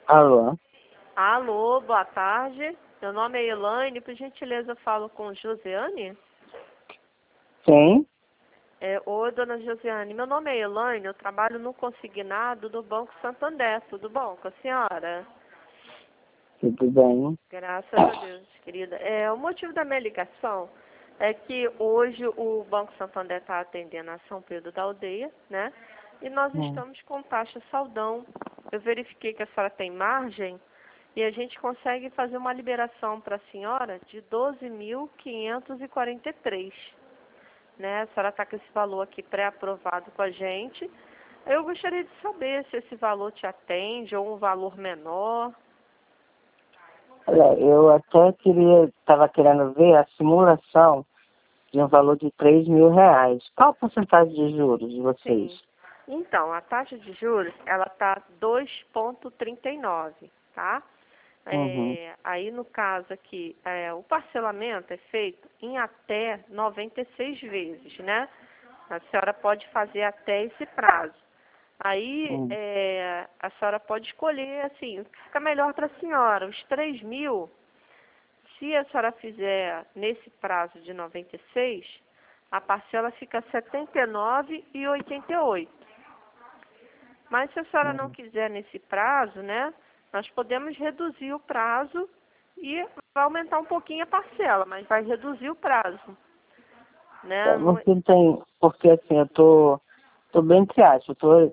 Alô? Alô, boa tarde. Meu nome é Elaine. Por gentileza, eu falo com Josiane? Sim? Oi, dona Josiane. Meu nome é Elaine. Eu trabalho no consignado do Banco Santander. Tudo bom com a senhora? Tudo bem? Graças a Deus, querida. O motivo da minha ligação é que hoje o Banco Santander está atendendo a São Pedro da Aldeia, né? E nós estamos com taxa saldão. Eu verifiquei que a senhora tem margem e a gente consegue fazer uma liberação para a senhora de 12.543, né? A senhora está com esse valor aqui pré-aprovado com a gente. Eu gostaria de saber se esse valor te atende ou um valor menor. Olha, eu até estava querendo ver a simulação de um valor de R$ 3.000. Qual a porcentagem de juros de vocês? Sim. Então, a taxa de juros, ela está 2,39, tá? Uhum. Aí, no caso aqui, o parcelamento é feito em até 96 vezes, né? A senhora pode fazer até esse prazo. Aí, a senhora pode escolher, assim, o que fica melhor para a senhora. Os 3.000, se a senhora fizer nesse prazo de 96, a parcela fica R$ 79,88. Mas se a senhora não quiser nesse prazo, né, nós podemos reduzir o prazo e vai aumentar um pouquinho a parcela, mas vai reduzir o prazo, né? Você tem, porque assim, eu tô bem entre aspas, eu tô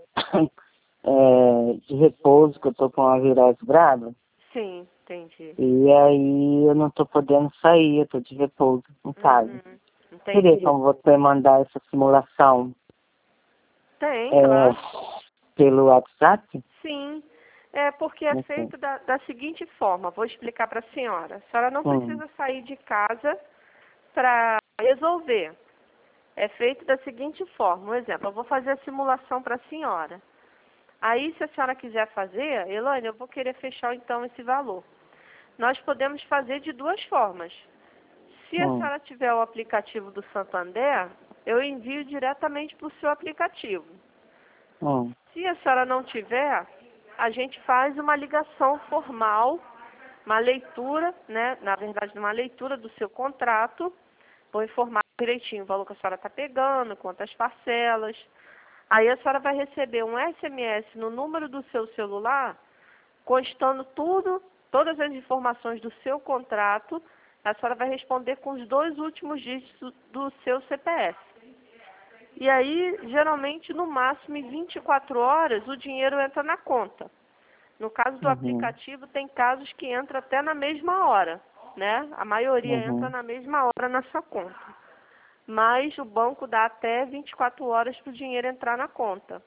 de repouso, que eu tô com uma virose grave, Sim, entendi. e aí eu não tô podendo sair, eu tô de repouso em casa. Seria Entendi. como você mandar essa simulação Tem, claro. pelo WhatsApp? Sim. É porque é Assim. feito da seguinte forma, vou explicar para a senhora. A senhora não precisa sair de casa para resolver. É feito da seguinte forma, um exemplo, eu vou fazer a simulação para a senhora. Aí, se a senhora quiser fazer, Elaine, eu vou querer fechar então esse valor. Nós podemos fazer de duas formas. Se a senhora tiver o aplicativo do Santander, eu envio diretamente para o seu aplicativo. Se a senhora não tiver, a gente faz uma ligação formal, uma leitura, né? Na verdade, uma leitura do seu contrato. Vou informar direitinho o valor que a senhora está pegando, quantas parcelas. Aí a senhora vai receber um SMS no número do seu celular, constando todas as informações do seu contrato. A senhora vai responder com os 2 últimos dígitos do seu CPF. E aí, geralmente, no máximo em 24 horas, o dinheiro entra na conta. No caso do aplicativo, tem casos que entra até na mesma hora, né? A maioria entra na mesma hora na sua conta. Mas o banco dá até 24 horas para o dinheiro entrar na conta.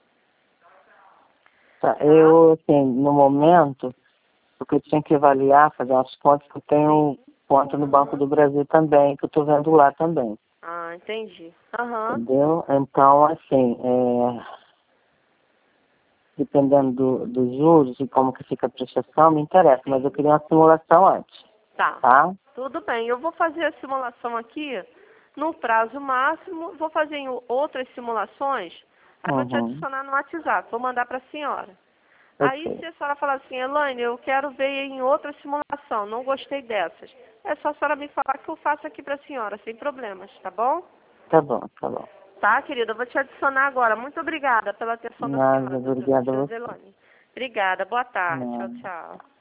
Tá, eu, assim, no momento, porque eu tinha que avaliar, fazer umas contas, que eu tenho conta no Banco do Brasil também, que eu estou vendo lá também. Ah, entendi. Entendeu? Então, assim, dependendo dos juros e como que fica a prestação, me interessa, mas eu queria uma simulação antes, tá? Tudo bem. Eu vou fazer a simulação aqui no prazo máximo. Vou fazer em outras simulações. Aí vou te adicionar no WhatsApp. Vou mandar para a senhora. Aí, se a senhora falar assim, Elaine, eu quero ver em outra simulação, não gostei dessas. É só a senhora me falar que eu faço aqui para a senhora, sem problemas, tá bom? Tá bom, tá bom. Tá, querida? Eu vou te adicionar agora. Muito obrigada pela atenção da Nada, senhora, obrigada a você. Joselane. Obrigada. Boa tarde. Tchau, Nada. tchau.